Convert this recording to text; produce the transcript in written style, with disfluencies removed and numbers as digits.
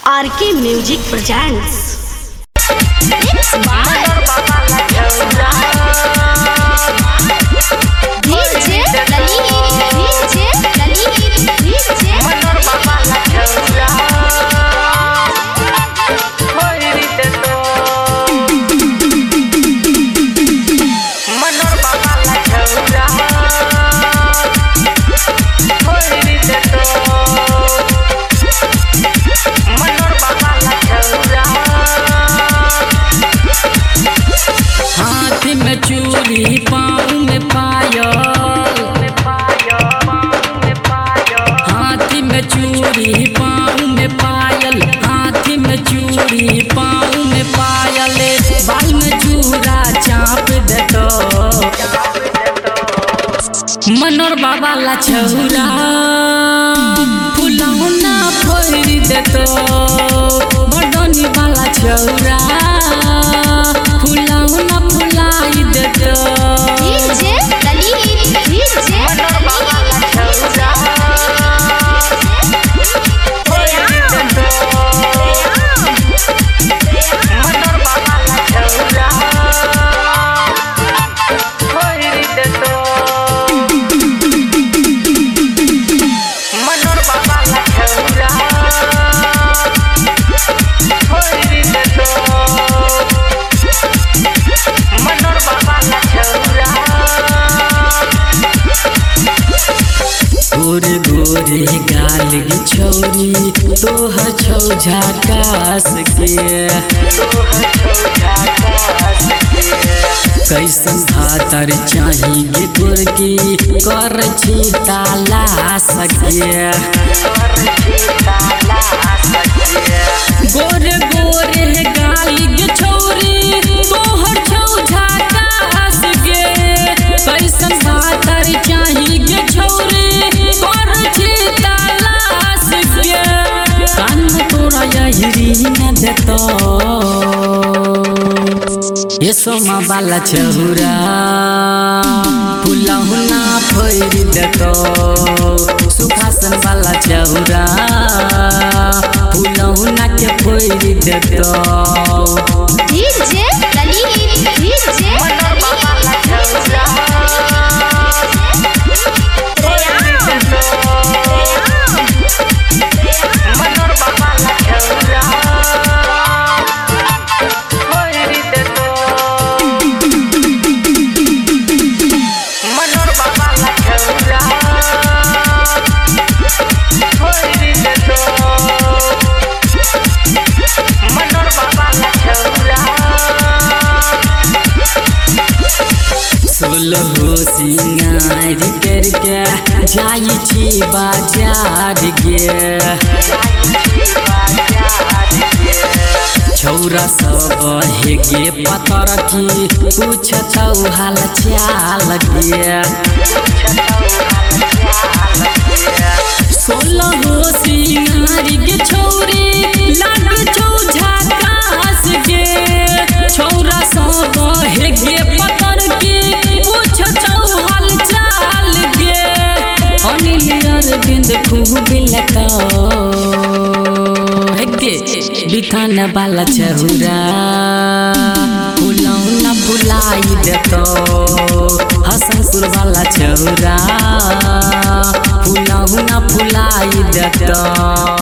RK music presents. हाथ में चूड़ी पाँव में पायल, हाथ में चूड़ी पाँव में पायल, हाथ में चूड़ी पाँव में पायल, बाल में जूरा चाप देतो मनोर बाबा ला छौरा फुलौना फोड़ देतो बड़नी वाला छौरा फुलौना फुलाई देतो गोरे गोरे गाल की छौरी तोहर छौ झकास के कैसन भातर चाहिए गोरकी कर छी तलाश के गोरे गोरे गाल की छौरी तोहर छौ झकास के कैसन भातर चाहिए छौरी तोरा यही न देतो ये सोमा वाला छौरा फुलौना फोड़ देतो सुखासन वाला छौरा फुलौना के फोड़ देतो सोलहो सिंगार करके जाई छी बाजार गे छौरा सब हेगे पतर की पूछतौ हाल चाल गे सोलहो सिंगार के छौरी लाग छौ झकास गे छौरा सब हेगे पतर की अरविंद खूब लगा बिथान वाला छौरा फुलौना फुलाई देतो हसनपुर वाला छौरा फुलौना फुलाई देतो।